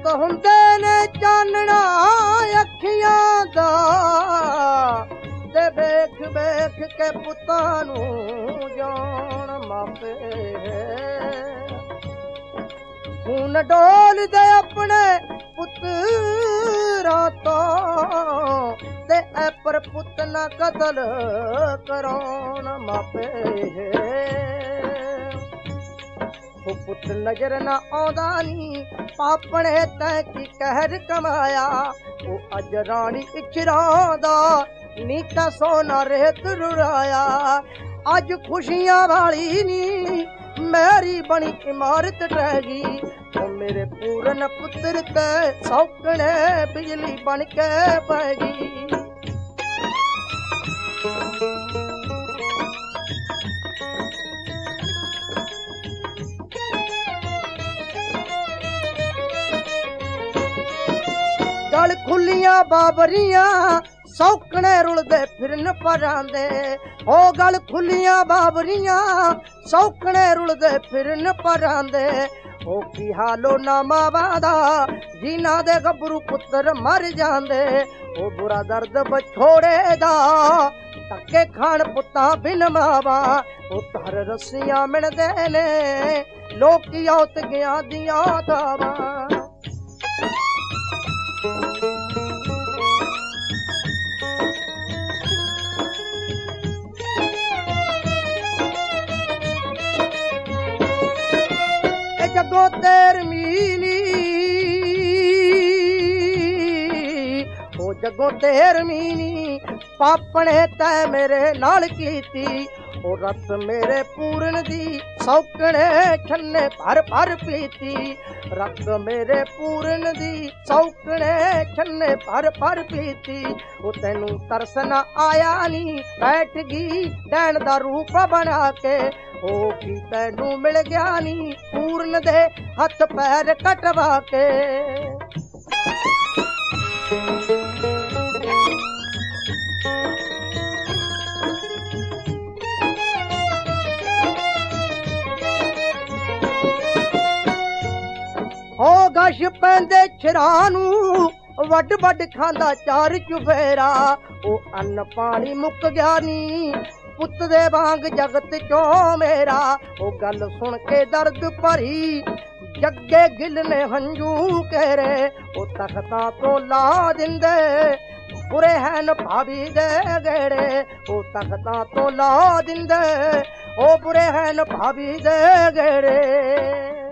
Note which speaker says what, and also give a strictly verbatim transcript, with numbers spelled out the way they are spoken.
Speaker 1: ਹੁੰਦੇ ਨੇ ਚਾਨਣਾ ਅੱਖੀਆਂ ਦਾ ਤੇ ਵੇਖ ਵੇਖ ਕੇ ਪੁੱਤਾਂ ਨੂੰ ਜਾਣ ਮਾਪੇ ਖੂਨ ਡੋਲਦੇ ਆਪਣੇ ਪੁੱਤਰਾਂ ਤੋਂ ਤੇ ਐ ਪਰ ਪੁੱਤ ਨਾ ਕਤਲ ਕਰਾਉਣ ਮਾਪੇ ਉਹ ਪੁੱਤ ਨਜ਼ਰ ਨਾ ਆਉਂਦਾ ਨੀ ਪਾਪਣੇ ਤੈਂ ਕੀ ਕਹਿਰ ਕਮਾਇਆ ਉਹ ਅੱਜ ਰਾਣੀ ਇਚਰਾਂ ਦਾ ਨੀਤਾ ਸੋਨਾ ਰੇਤ ਰੁਰਾਇਆ ਅੱਜ ਖੁਸ਼ੀਆਂ ਵਾਲੀ ਨੀ ਮੇਰੀ ਬਣੀ ਇਮਾਰਤ ਰਹਿ ਗਈ ਉਹ ਮੇਰੇ ਪੂਰਨ ਪੁੱਤਰ ਤੇ ਸੌਕਣੇ ਬਿਜਲੀ ਬਣ ਕੇ ਪੈ ਗਈ गल खुलियां बाबरियां सौकने रुलदे फिरन परांदे ओ गल खुलियां बाबरियां सौकने रुलदे फिरन परांदे ओ की हालो नामा वादा जिन्हां दे गबरू पुत्र मर जांदे ओ बुरा दर्द बछोड़े दा धक्के खान पुत्तां बिन मावा ओ तर रस्सियां मिलदे ने लोकी औत गया दियां दावा जगो तेर मीनी ओ जगो तेर मीनी पापने तै मेरे नाल कीती ओ रत मेरे पूरन दी सौकने छन्ने भर भर पीती रत मेरे पूरन दी सौकने छन्ने भर भर पीती ओ तैनू तरस ना आया नी बैठ गई डैन दा रूप बना के ओ की तैनू मिल गया नी पूरन दे हथ पैर कटवा के हो गश पैंदे छिरानू वड वड खांदा चार चुफेरा ओ अन्न पानी मुक गया नी पुत दे वांग जगत चो मेरा ओ गल सुन के दर्द भरी जगे गिल ने हंजू केरे ओ तख्तां तो ला दिंदे बुरे हैन भाभी दे गेड़े ओ तख्तां तो ला दिंदे ओ बुरे हैन भाभी दे गेड़े।